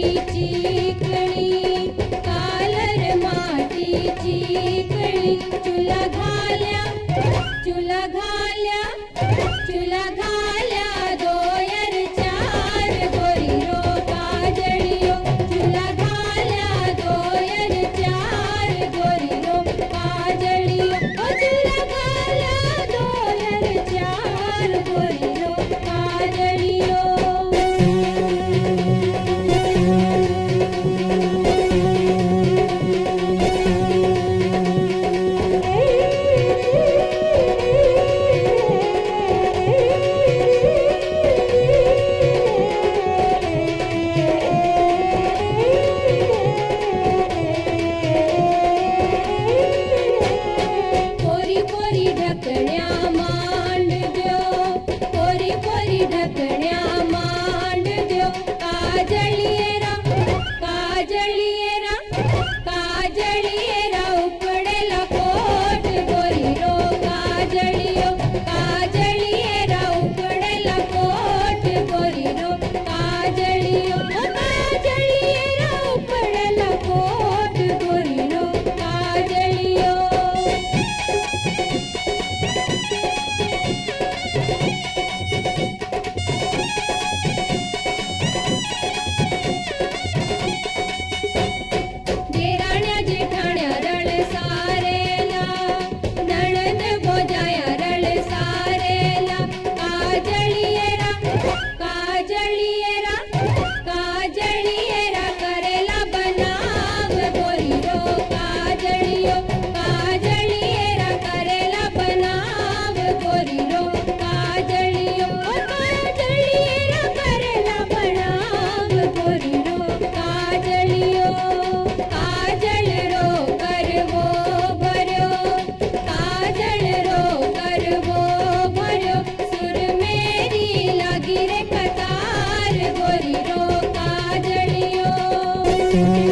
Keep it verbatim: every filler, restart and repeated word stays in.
चिकणी कालर माटी चिकणी चुला घाल्या चुला घाल्या चुला घाल्या दोयर चार गोरी रो काजळियो चुला घाल्या दोयर चार गोरी रो काजळियो चुला घाल्या दोयर चार गोरी रो काजळियो कोरी कोरी ढकण्या मांड द्यो कोरी कोरी ढकण्या मांड द्यो काजळियेरा काजळियेरा काजळियेरा उपडेला कोट गोरी रो काजळियो काजळियेरा उपडेला कोट गोरी रो काजळियो काजळियेरा उपडेला कोट गोरी रो काजळियो देराण्या जेठाण्या रळ सारेला नणंद भोजाया रळ सारेला काजळियेरा काजळियेरा काजळियेरा करेला बनाव गोरी रो काजळियो काजळियेरा करेला बनाव गोरी रो काजळियो काजळियेरा करेला बनाव गोरी रो काजळियो काजल रो करवो भर्यो काजल रो करवो भर्यो सुर मेरी लागी रे कतार गोरी रो काजळियो